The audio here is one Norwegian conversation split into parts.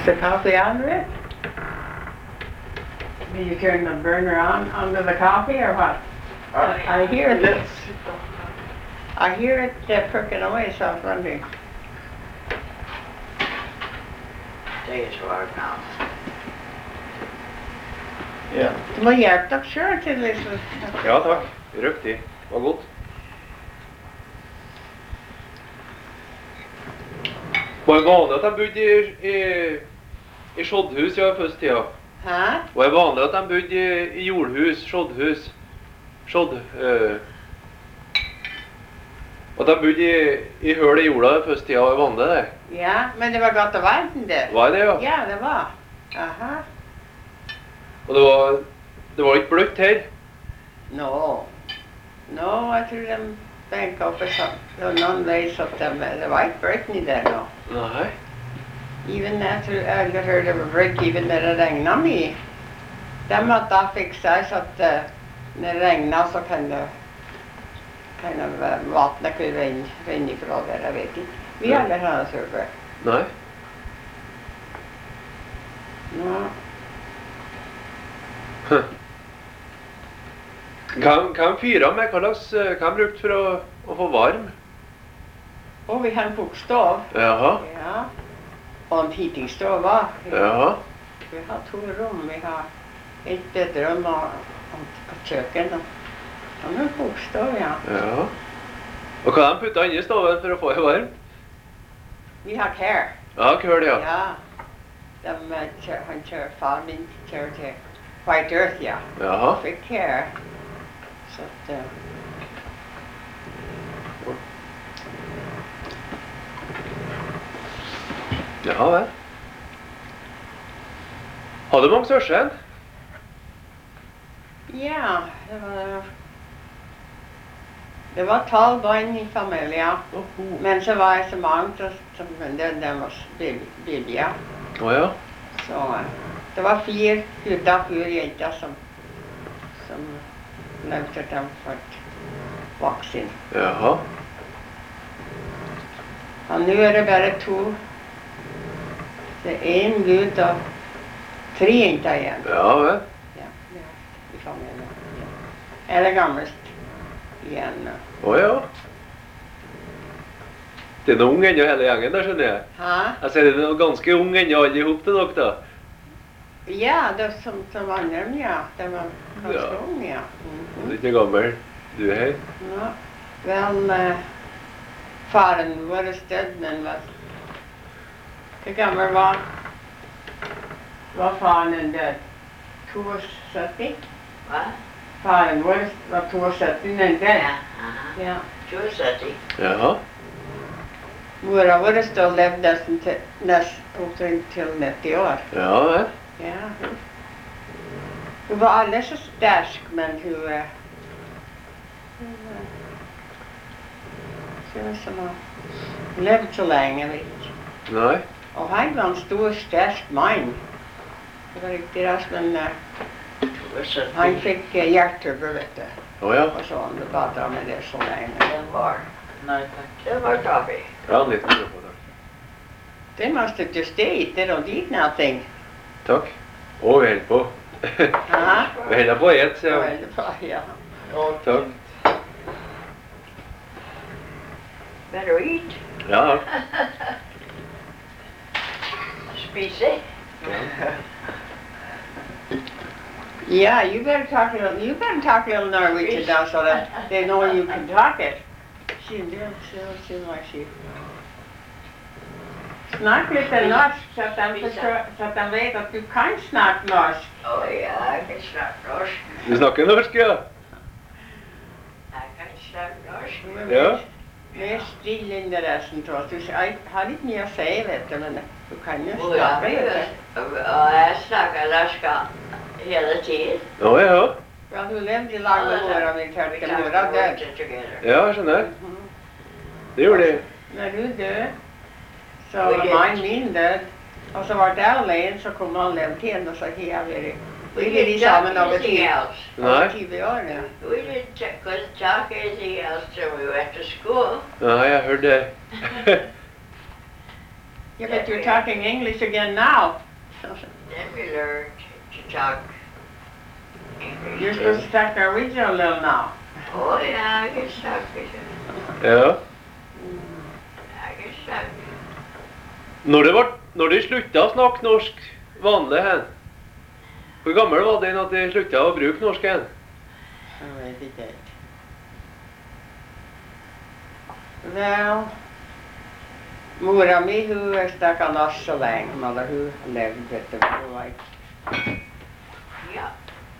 the coffee under it? Do you turn the burner on under the coffee or what? I hear this. I hear it perking away, so I was wondering. Det är svårt now. Ja. Du må hjelpe dere selv til liksom. Ja, takk. Riktig. Var godt. Var det vanlig at de bodde i sjoddhus i første tida? Hæ? Var det vanlig at de bodde i jordhus, sjoddhus? At de bodde i høl i jorda i første tida, var det vanlig det? Ja, men det var godt å være det. Var det, ja? Ja, det var. Aha. Og det var ikke bløtt her? Nå, jeg tror de benket oppe sånn. Det var noen vei så at det var ikke bløtt i der nå. Nei. Even jeg tror jeg har hørt det var bløtt even når det regnet mye. De måtte da fikse så at når det regnet så kan vannet kunne renne ifra der, jeg vet ikke. Vi har aldri hatt det før. Nei. Nå. Hva fyrer med? Hva brukt for å få varm? Og vi har en kokstov. Jaha. Ja. Og en heatingstov også. Jaha. Vi har 2 rom. Vi har et bedrom og kjøkken. Og en kokstov, ja. Ja. Og hva har de puttet inn i stoven for å få det varm? Vi har kær. Ja, køl, ja. Ja. Han kjører, far min kjører til White Earth, ja. Jaha. Fikk kær. Så at... Ja, vel. Har du mange søsken? Ja, det var 12 barn i familien. Men så var jeg så mange som det var babyer. Åja. Så det var 4 gutter, 4 jenter som levde til de fikk voksen. Jaha. Og nå er det bare 2. Det er 1 gutt og 3 jenter igjen. Ja, vel. Ja, i familien. Er det gammelt igjen. Åja. Det er noen unge ennå hele gjengen der, skjønner jeg. Hæ? Jeg ser det er noen ganske unge ennå alle ihop til dere da. Ja, det som andre, ja. Det var ganske Ja. unge, ja. Du er ikke gammel. Du er her. Ja, vel, faren vår er død, men hvor gammel var faren død? 72? Hva? Faren vår var 72, men død. Ja. Ja. 72. Jaha. Mora vår stod og levde omtrent til 90 år. Ja, vel. Ja. Hun var aldri så sterk, men hun levde så lenge, vet ikke. Nei. Og han var en stor, sterk mann. Det var riktig raskt, men han fikk hjertetrøbbel, vet du. Åja. Og så han badde med det så lenge. Den var. Nei, takk. Det var kaffe. Ja, en liten drøm på det. They must have just ate. They don't eat nothing. Takk. Og vi holder på. Huh? Vi holder på å ete, sier jeg. Ja. Takk. Better eat. Ja. Spise. Yeah, you better talk a little Norwegian now so that they know you can talk it. She'll like she. Snakk litt norsk, så at de vet at du kan snakke norsk. Ja, jeg kan snakke norsk. Du snakker norsk, ja? Jeg kan snakke norsk. Ja. Mer stille enn det resten, tror jeg. Jeg har litt mye å si, vet du, men du kan jo Ja, snakke litt. og jeg snakker norsk hele tiden. Åja. Ja, hun levde i lag med mora mi til mora død. Ja, jeg skjønner. Det gjorde de. Når hun døde, så var mannen min død. Og så var det alene, så kom han levd igjen, og så har jeg vært. Vi er sammen over 20 år, ja. We couldn't talk anything else till we went to school. Nei, jeg hørte det. Yeah, but you're talking English again now. Then we learned to talk English. You're supposed to talk Norwegian a little now. Oh yeah, I can talk it. Ja. I can talk. Når de sluttet å snakke norsk vanlig hen? Hvor gammel var de når de sluttet å bruke norsk hen? Jeg vet ikke. Vel, mora mi hun snakket norsk så lenge, men hun levde etter hvert. Ja.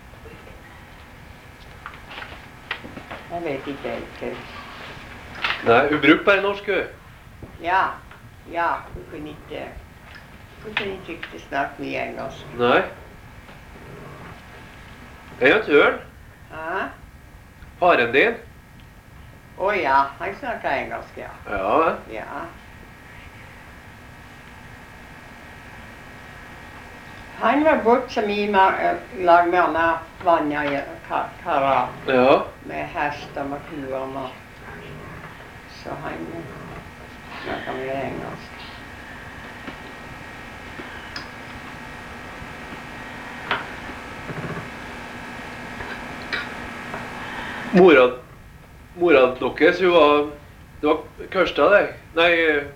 Jeg vet ikke helt. Nei, hun brukte bare norsk, hun. Ja, hun kunne ikke riktig snakke mye engelsk. Nei. En av turen. Hæ? Faren din. Å ja, han snakket engelsk, ja. Ja, Ja. Han var bort som i lag med Anna Vanja i Kara ja. med hest og med kuer og så han snakket mye engelsk. Mora deres, hun var... Det var Kørstad, det. Nei...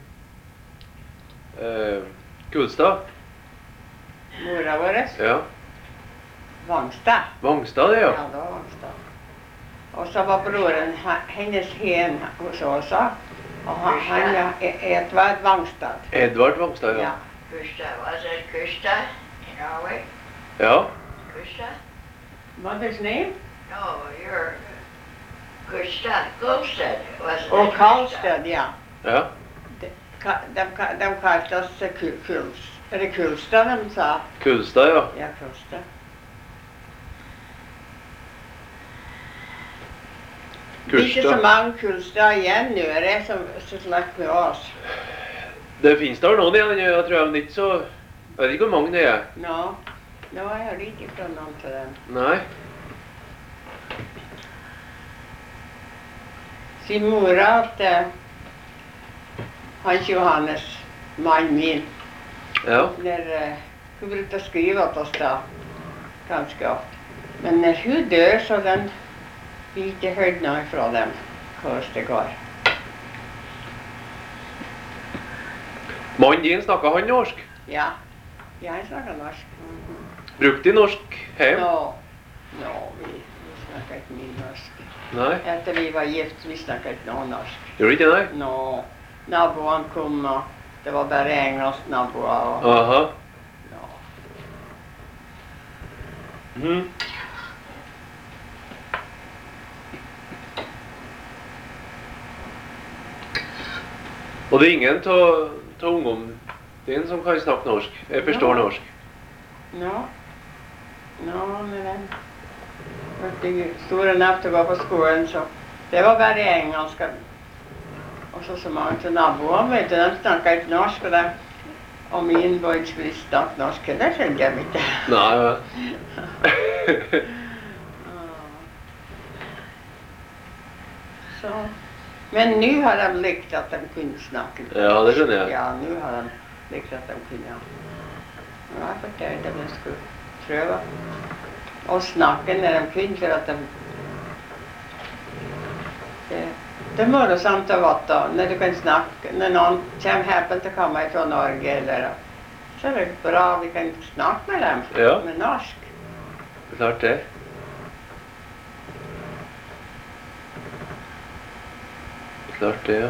Kulstad. Mora vår? Ja. Vangstad. Vangstad, det, ja. Ja, det var Vangstad. Og så var broren hennes hen hos oss, og han Edvard Vangstad. Edvard Vangstad, ja. Gustav, was it Gustav in Norway? Ja. Gustav? Mother's name? No, you're Gustav. Kolstad, wasn't it? Og Karlstad, ja. Ja. De kalte oss Kulstad, de sa. Kulstad, ja. Ja, Kulstad. Ikke så mange Kulstad igjen nå, er det som slett med oss. Det finnes der noen igjen, jeg tror jeg ikke så... Jeg vet ikke hvor mange det er. Nå, jeg har ikke fra noen til dem. Nei. Sin mora at Hans Johannes, mannen min, Ja. hun brukte å skrive til oss da, ganske ofte. Men når hun dør, så vi ikke hørt noe fra dem, hvordan det går. Mannen din snakket han norsk? Ja, jeg snakker norsk. Brukte de norsk hjem? Nå, vi snakker ikke mye norsk. Nei. Etter vi var gift, vi snakket ikke noe norsk. Gjorde de ikke det? Nå, naboen kom, og det var bare engelsk naboer. Aha. Ja. Mhm. Og det er ingen av ungene dine som kan snakke norsk? Jeg forstår norsk. Nå, når den ble store nok til å gå på skolen, så det var bare engelsk. Og så mange til naboer, vet du, de snakket ikke norsk, og min bøyd skulle snakke norsk, det skjønte jeg ikke. Nei, ja. Så, men nå har de likt at de kunne snakke. Ja, det skjønner jeg. Ja, nå har de likt at de kunne. Og jeg fortalte dem jeg skulle prøve å snakke når de kunne, for at det er morsomt å vite når du kan snakke, når noen kommer herpen til å komme fra Norge, så er det bra vi kan snakke med dem, Ja. med norsk. Klart det. Klart det, ja.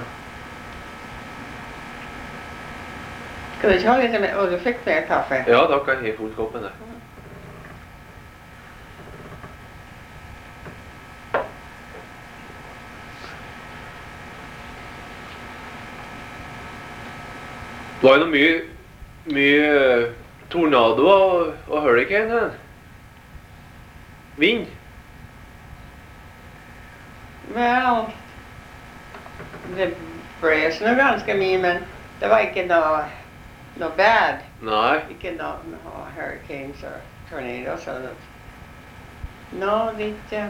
Skal du ikke ha litt mer? Å, du fikk mer kaffe? Ja, da kan jeg få koppen der. Det var jo mye tornadoer og hurricane her. Vind. Vel, det blåste nå ganske mye, men det var ikke noe bad. Nei. Ikke noe hurricanes or tornadoes. Nå, det ikke.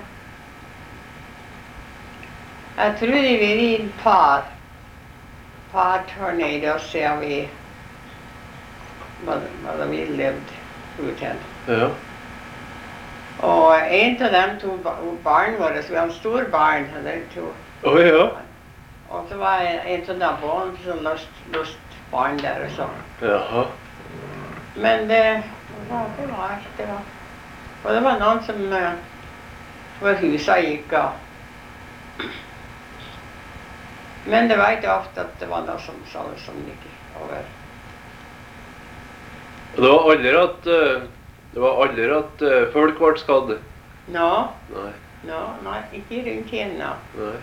Jeg tror det blir et par tornadoes ser vi hva de levde ut til. Ja. Og en av dem to barn våre, så vi hadde en stor barn, de to. Ja. Og så var en av naboene som løst barn der og sånn. Jaha. Men det var alt det var. Og det var noen som hvor huset gikk av. Men det var ikke ofte at det var noe som sa det som gikk over. Og det var aldri at folk ble skadd? Nå? Nei. Nei, ikke rundt henne. Nei.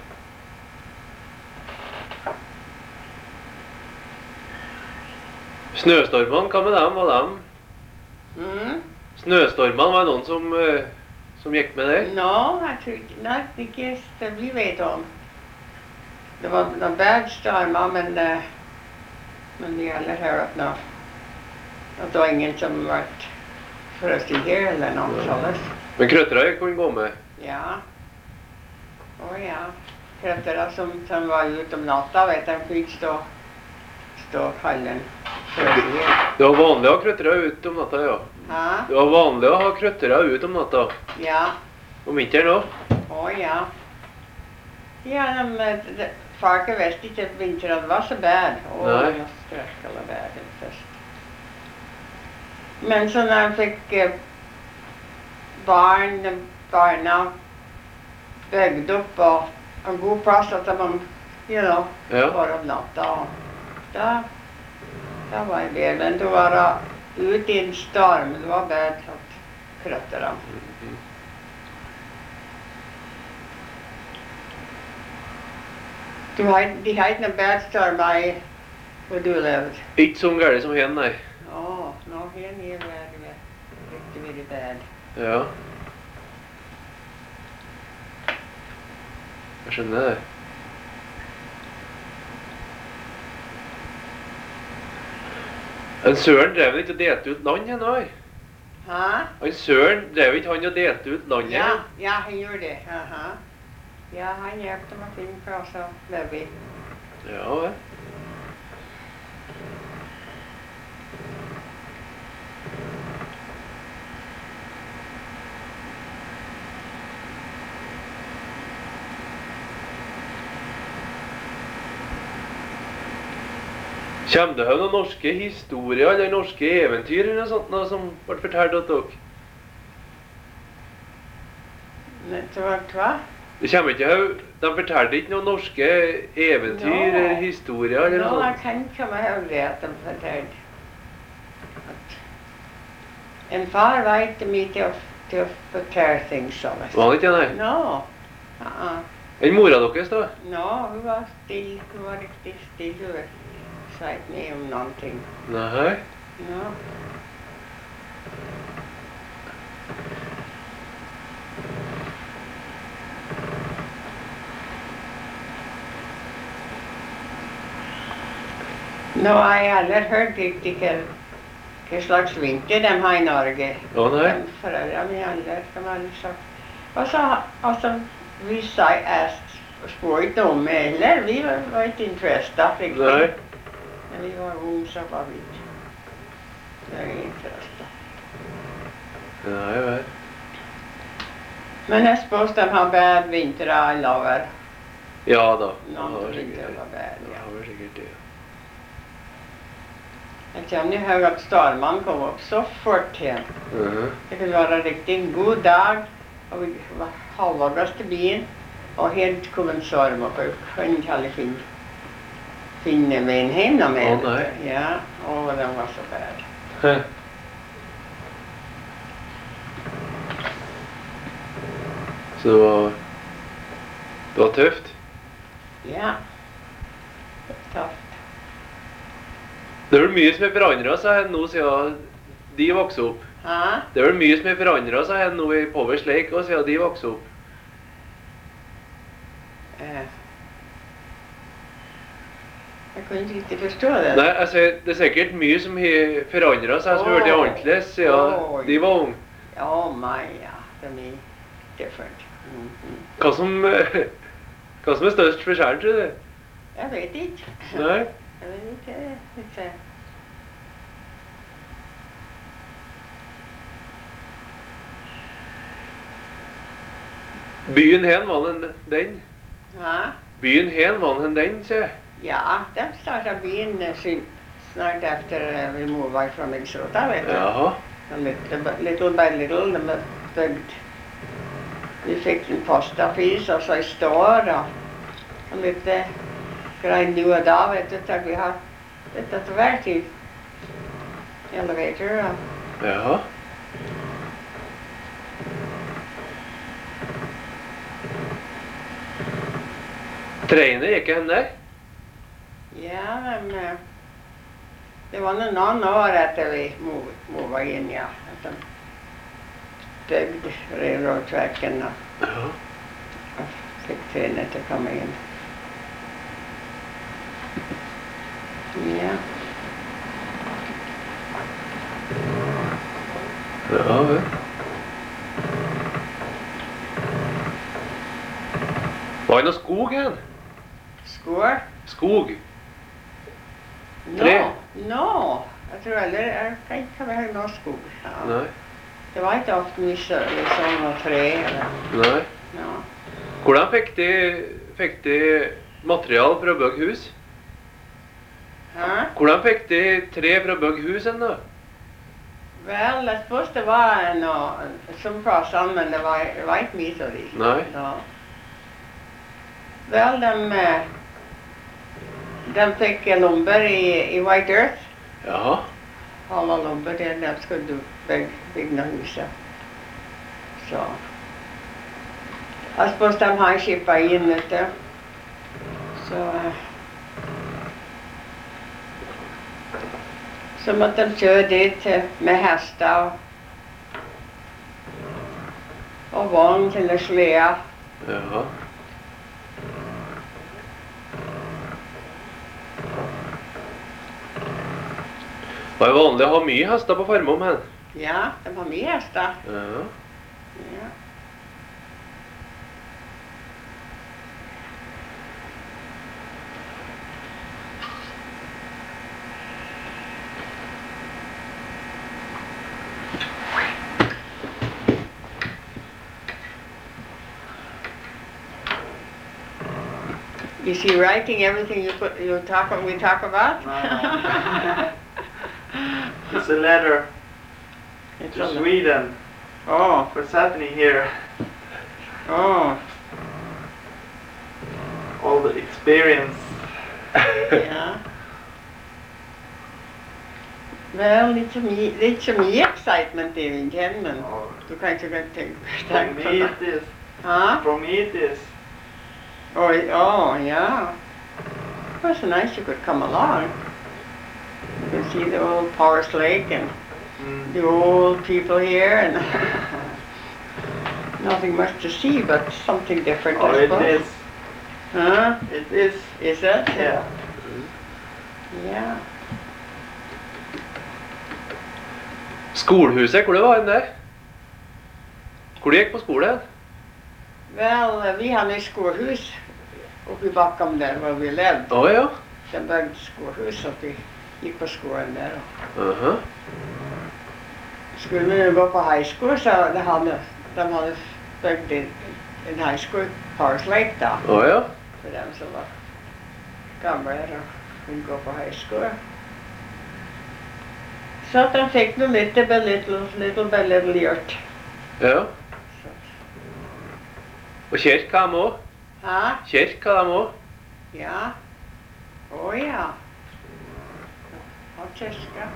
Snøstormene, hva med dem? Var dem? Snøstormene, var det noen som gikk med der? Nå, jeg tror ikke det vi vet om. Det var noen bergstormer, men vi alle hører at det var ingen som var frøst i her eller noe sånt. Men krøttere kunne gå med? Ja. Ja. Krøttere som var ute om natta, vet jeg, kunne ikke stå kallen. Det var vanlig å ha krøttere ut om natta, ja. Hæ? Det var vanlig å ha krøttere ut om natta. Ja. Om vinteren også? Ja. Ja, folk visste ikke at vinteren var så bad. Nei. Det var skrekkelig bad først. Men så når jeg fikk barna bygd opp og en god plass at de, var om natta, da var jeg bedre. Men det var ute i en storm, det var bedre at krøtte dem. De har ikke noen bedstormer hvor du levde? Ikke så gærlig som hen, nei. Nå hen er det riktig mye bed. Ja. Jeg skjønner det. En Søren drev ikke og delte ut land her, nei? Hæ? En Søren drev ikke han og delte ut land her? Ja, han gjorde det. Ja, han hjelpte meg å finne plass å leve i. Ja, vel. Kommer det noen norske historier eller norske eventyr eller noe sånt som ble fortalt til dere? Hva? Det kommer ikke, de fortalte ikke noen norske eventyr eller historier eller noe sånt? Jeg kan ikke meg det at de fortalte. En far var ikke mye til å fortelle ting sånn. Var han ikke det? Nå. En mora deres da? Nå, hun var still. Hun var riktig still. Hun sa ikke mye om noen ting. Nei. Ja. Nå har jeg aldri hørt riktig hva slags vinter de har i Norge. Nei. Foreldrene mine de har aldri sagt. Og så vi sa jeg spurte ikke om heller. Vi var ikke interessert riktig. Nei. Men vi var unge, så var vi ikke interessert. Nei, vel. Men jeg spørs de har bad vinter all over. Ja da. Noen vinter var bad, ja. Det var sikkert det. Jeg kommer ihåg at stormene kom opp så fort igjen. Det kunne være riktig en god dag, og vi var halvåret til byen, og helt kom en storm opp, og vi kunne ikke alle finne veien hjem noe mer. Nei. Ja, og den var så bad. Så det var tøft? Ja, tøft. Det er vel mye som er forandret seg nå siden de vokste opp. Hæ? Det er vel mye som er forandret seg nå i Povers Lake og siden de vokste opp. Jeg kunne ikke forstå det. Nei, altså, det er sikkert mye som har forandret seg som hørte annerledes siden de var unge. Oh my, ja. Det er mye different. Hva som er størst forskjell, tror du? Jeg vet ikke. Nei? Jeg vet ikke. Byen hen var den. Ja. Byen hen var den, sier jeg. Ja, de startet byen snart efter vi moved fra Minnesota, vet du. Jaha. Little by little, de er bygd. Vi fikk en post office, og så en store, og litt greier nu og da, vet du, at vi har litt etter hvert i elevator. Og Jaha. Treinene gikk hen der? ja, men det var noen år etter vi moved inn, ja. At de bygde railroad-tracken Ja. og fikk trene til å komme inn. Ja. Ja, vel. Var det noe skog hen? Skår? Skog? No, Tre? no. Jeg tror aldri, jeg kan ikke ha vært noe skog. Ja. Nei. Det var ikke ofte mye liksom noe tre eller Nei. no. Hvordan fikk de material for å bygge hus? Hæ? Hvordan fikk de tre for å bygge hus hen da? Vel, jeg suppose det var noe som fra sammen, men det var ikke mye av de. Nei. No. Vel, de fikk lumber i White Earth. Jaha. Alle lumber der, de skulle bygge noe huset. Så. Jeg suppose de har skipet inn, vet du. Så måtte de kjøre dit med hester og vogn til en slede. Jaha. Var det vanlig å ha mye hester på farmom hen? Ja, de har mye hester. Ja. Ja. Is he writing everything we talk about? No. It's a letter It's to a- Sweden. Oh, What's happening here? oh, All the experience. ja. Vel, det er ikke så mye excitement i Viken, men du kan ikke tenke For me it is. Huh? For me it is. Oh, yeah. It was nice you could come along. You could see the old Forest Lake and Mm. the old people here, and nothing much to see, but something different, Oh, I it suppose. is. Huh? It is. Is it? Yeah. Yeah. Skolehuset, hvor det var den der? Hvor du gikk på skole hen? Vel, vi hadde et skolehus oppi bakken der hvor vi levde. Ja. De bygde skolehus, og vi gikk på skolen der. Aha. Skulle vi gå på high school, så de hadde bygd en high school i Forest Lake da, Ja. for dem som var gamle og kunne gå på high school. Så at de fikk noe little by little gjort. Ja. Så. Og kirka dem også? Hæ? Kirka dem også? Ja. Å ja. Og kirka.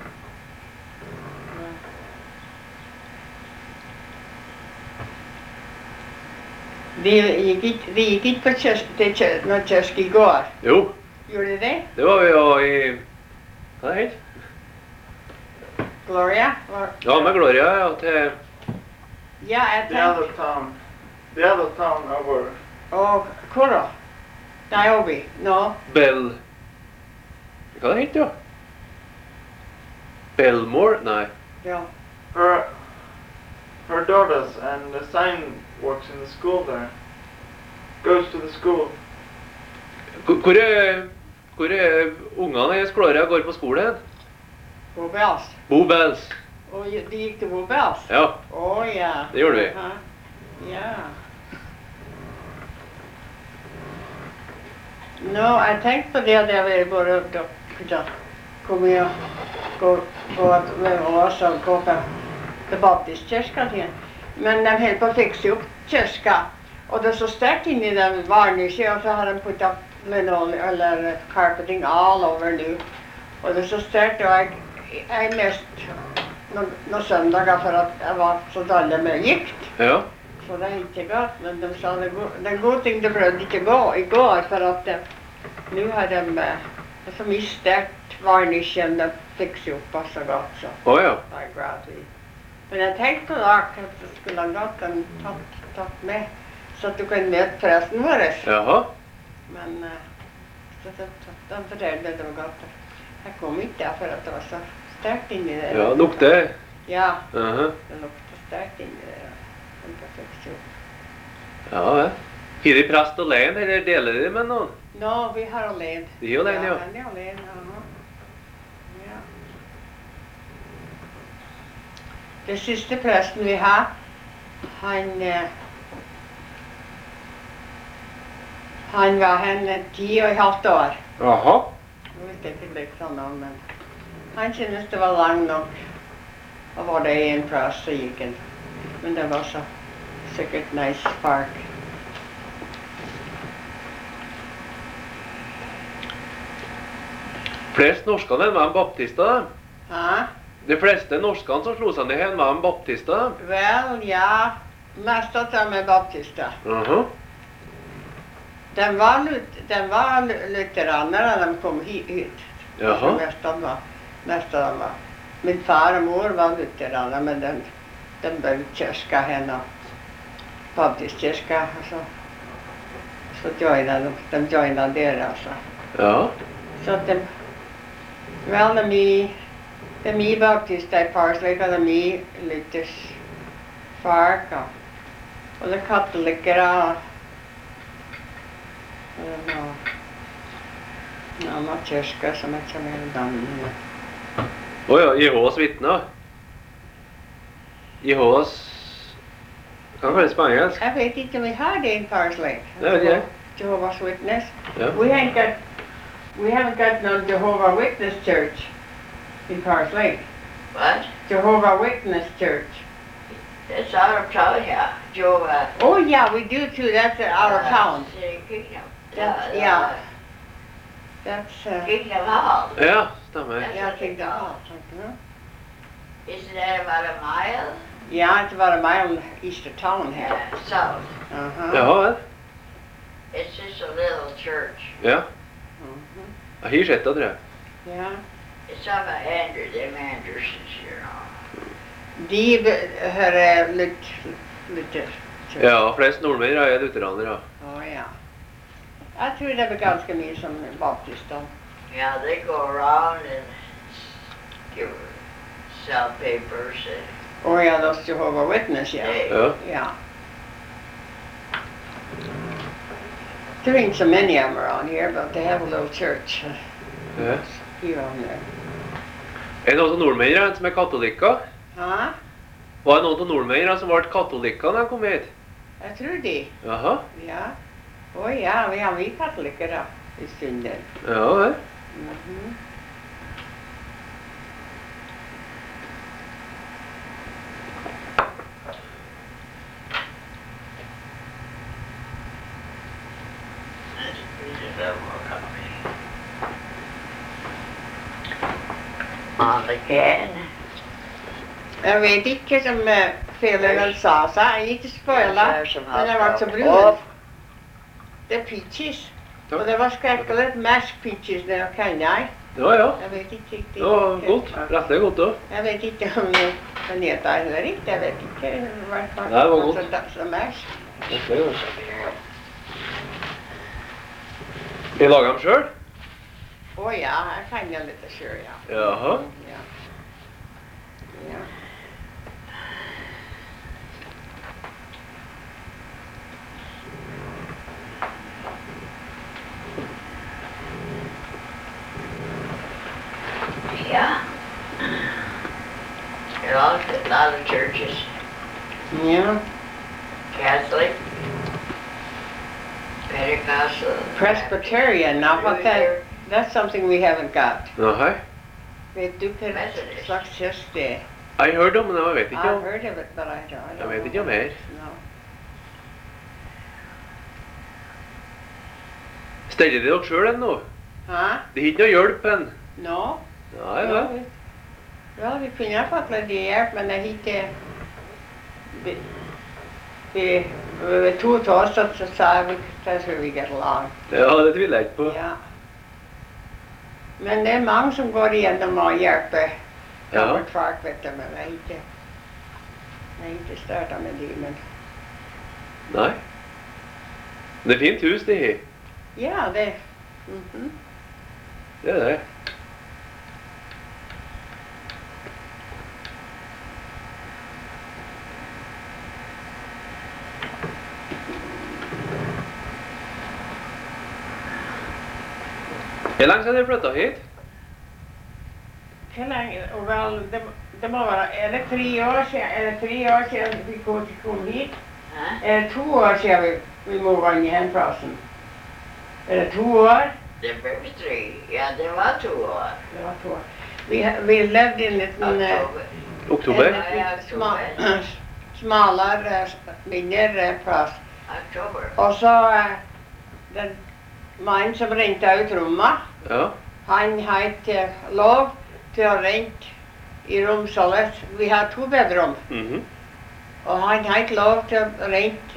De gikk ikke på kirke i går. Jo, Gjorde de det? det var vi jo i... Hva er det helt? Gloria? Ja, med Gloria, ja, til... Ja, jeg The other tenkte... town. The other town over. Og hvor da? Niobe? No. Bell... Hva er det helt, ja? Belmore? Nei. Ja. Her daughters and the son works in the school there. Goes to the school. Hvor er ungene i Gloria går på skole hen? Bobels. Bobels. Og de gikk til Bobels? Ja, Å ja. det gjorde vi. Aha. Ja. Nå, jeg tenkte på det at jeg ville bare kunne komme og gå med oss og gå på til baptistkirken til. Men de holder på å fikse opp kirka, og det er så sterkt inni den varnisjen, og så har de puttet linoleum eller carpeting all over nå. Og det er så sterkt, og jeg er mest noen søndager for at jeg var så dårlig med gikt. Ja. Så det er ikke godt, men de sa det er en god ting det prøvde ikke gå i går, for at nå har de det er så mye sterkt varnisjen de fikser opp og så godt, så Ja. det er gradvis. Men jeg tenkte da at det skulle ha gått en tatt med, så at du kunne møte presten vår. Jaha. Men så de fortalte det var godt. Jeg kom ikke der for at det var så sterkt inni det. Ja, lukter. Ja, Aha. det lukter sterkt inni det. De kan fikse opp. Ja, ja. Har de prest alene, eller deler de med noen? Nå, vi har alene. De er alene, ja. Han er alene, aha. Ja. Det siste presten vi har, han var henne 10,5 år. Jaha. Jeg vet ikke litt sånn om, men han syntes det var lang nok. Og var det en prest, så gikk han. Men det var så sikkert nice park. Flest norskene enn var baptister, da. Hæ? De fleste norskene som slo seg ned her var baptister. Vel, ja. Mest av dem er baptister. Jaha. De var lutheranere da de kom hit. Jaha. Mest av dem var. Min far og mor var lutheranere, men de bygde kirka henne. Baptistkirka, så joinet de joinet der, altså. Ja. Så de, vel, det er mye baptister i Parslake, og det er mye Luthers fark, og det er katolikker, og noen kirker som ikke er mer dannet. Ja, Jehovas vitner. Jehovas... Kan kalles på engelsk. Jeg vet ikke om vi har det i Parslake. Det vet jeg. Jehovah's Witness. Ja. We haven't got no Jehovah's Witness church in Parslake. What? Jehovah's Witness church. It's out of town, yeah. Jehovah. Oh yeah, we do too. That's out of town. City Kingdom. That's, yeah. That's Kingdom Hall. Ja, stemmer. yeah, I think the house. Isn't that about a mile? Yeah, it's about a mile east of town here. Yeah, south. Uh-huh. Ja, vel. It's just a little church. Ja. Mhm. Jeg har sett det, tror jeg. Yeah. It's off of them Andersons, you know. De hører Luther. Ja, flest nordmenn er lutheranere. Oh yeah. Jeg tror det er ganske mye som baptister. Yeah, they go around and sell papers and Oh yeah, those Jehovah's Witness, yeah. Ja. Yeah. There ain't so many of them around here, but they have a little church Ja. here on there. Er det noen av nordmennene som er katolikker? Hæ? Var det noen av nordmennene som ble katolikker når de kom hit? Jeg tror de. Jaha. Ja. Å ja, vi har mye katolikker da, i stunden. Ja, vel. Mhm. on the can. Jeg vet ikke som Felix sa seg, jeg er ikke spoilet, men det var så brun. Off. Det er peaches. Og det var skrekkelig mashed peaches, det kan jeg. Ja, ja. Jeg vet ikke riktig. Det var godt. Rettelig godt da. Jeg vet ikke om det kan hete eller ikke, jeg vet ikke. I hvert fall. Nei, det var godt. Så mashed. Rettelig godt. Vi lager dem selv? Å ja, jeg kan jo litt selv, ja. Jaha. Ja. Ja. Yeah. There are a lot of churches. Ja. Catholic, Presbyterian. Now, what that's something we haven't got. Nei. Vet du hva Methodist. slags kyrk det er? Jeg har hørt om det, men jeg vet ikke I've om. heard of it, but I don't Jeg vet know ikke om mer. No. Steller dere dere selv ennå? Hæ? Det er ikke noe hjelp enn. No? Nei, vel. Ja, vi kunne ha fått litt hjelp, men det er ikke... Ved 2 torsdag så sa vi that we get along. Ja, det tviler jeg ikke på. Ja. Men det er mange som går igjennom og hjelper. Ja. Gammelt folk, vet du, men jeg har ikke startet med de, men... Nei. Det er fint hus, det her. Ja, det... Mhm. Det er det. Hvor lenge siden dere flyttet hit? Hvor lenge? Vel, det må være... Er det 3 år siden? Er det 3 år siden vi kom hit? Hæ? Er det 2 år siden vi moved inn i hjemplassen? Er det 2 år? Det ble 3. Ja, det var 2 år. Det var 2 år. Vi levde i en liten... Oktober. Oktober? Smalere, mindre plass. Oktober. Og så den mannen som rente ut rommet, Ja. han hadde ikke lov til å rente i rom således. Vi har 2 bedrom, Mhm. og han hadde ikke lov til å rente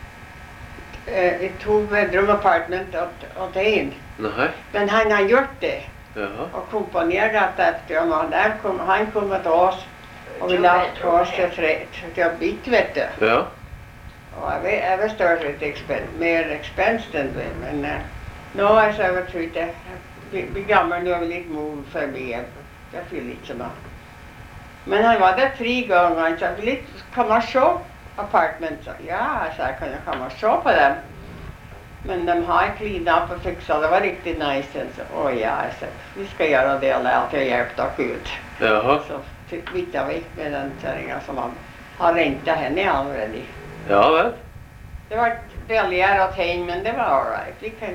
et 2 bedrom apartment åt en. Nei. Men han har gjort det, Ja. og kompaniet etter ham, og han kom til oss, og vi la på oss til å bytte, vet du. Ja. Og jeg var større mer expense enn det, men nå er så jeg tror jeg blir gammel, nå er vi litt moden for meg. Jeg føler litt som han. Men han var der 3 ganger, han sa, kan man se apartment? Ja, jeg sa, kan jeg komme og se på dem? Men de har cleanet opp og fikset, det var riktig nice. Så, ja, jeg sa, vi skal gjøre det og lære til å hjelpe dere ut. Jaha. Så bytta vi med den kjøringen som han har rentet henne allerede. Ja vel. Det var billigere å ta inn, men det var all right. Vi kan...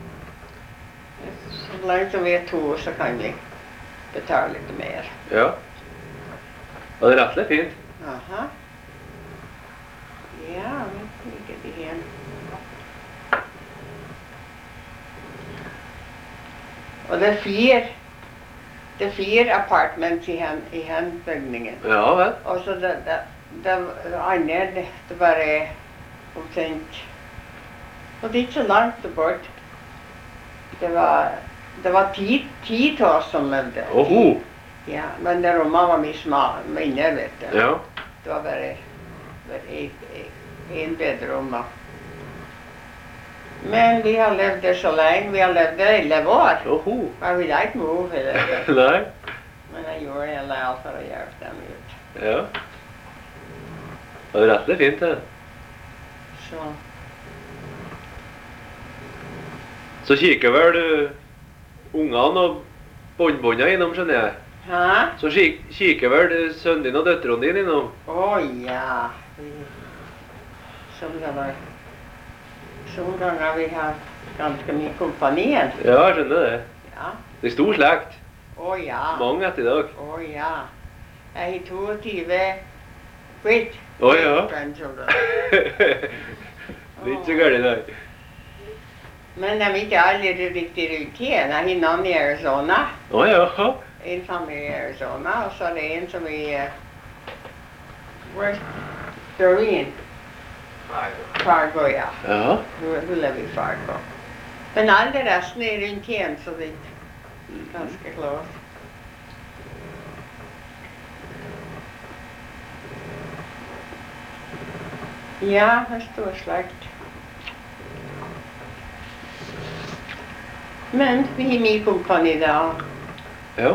Så lenge som vi er 2, så kan vi betale litt mer. Ja. Og det er rettelig fint. Aha. Ja, vi liker det her. Og det er 4 apartments i den bygningen. Ja vel. Og så det andre, det bare omtrent. Og det er ikke så langt bort. Det var 10 av oss som levde. Oho. Ja, men det rommet var mye mindre, vet du. Ja. Det var bare en bedrom. Men vi har levd der så lenge. Vi har levd der 11 år. Oho. Men vi har ikke move i det. Nei. Men jeg gjorde det alt for å hjelpe dem ut. Ja. Det er rettelig fint, det. Så... Så kikker vel ungene og båndbåndene innom, skjønner jeg. Hæ? Så kikker vel sønnen din og døtteren din innom. Ja. Sånn ganger vi har ganske mye kompanien. Ja, jeg skjønner det. Ja. Det er stor slekt. Ja. Mange etter i dag. Ja. Jeg har 22 great Ja. grandchildren. Det er ikke så galt i dag. Men de er ikke alle riktig rundt igjen. Jeg har noen i Arizona. Ja. En familie i Arizona, og så er det en som er where's Doreen? Fargo, ja. Ja. Hun lever i Fargo. Men alle resten er rundt igjen, så det er ganske klart. Ja, det er stor slekt. Men vi har mye kompani da. Ja.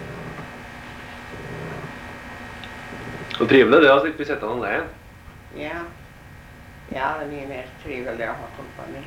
Og trivelig det, altså ikke bli sittende alene. Ja. Ja, det er mye mer trivelig å ha kompani.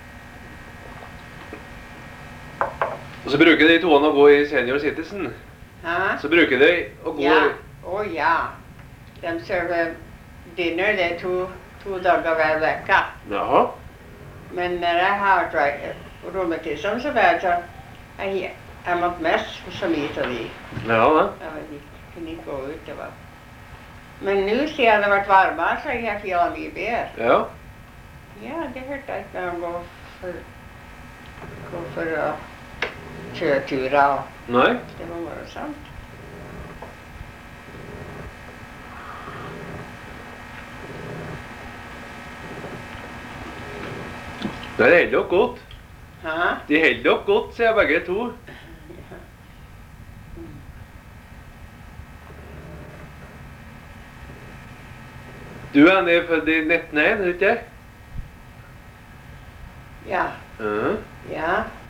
Og så bruker de toene å gå i senior citizen. Hæ? Så bruker de å gå Ja. Ja. De server dinner, det er to dager hver vecka. Jaha. Men när jag har rheumatism så väl så jag mått mest så mycket av det. Ja, va? Jag kunde inte gå ut. Det var. Men nu ser jag det varit varmare så jag felar mig bättre. Ja. Ja, det hörde inte när jag går för att körtura och Nej. det var morgonsamt. Nei, det holder nok godt. Ja. De holder nok godt, sier begge to. Du er født i 1901, er du ikke det? Ja, Ja. ja.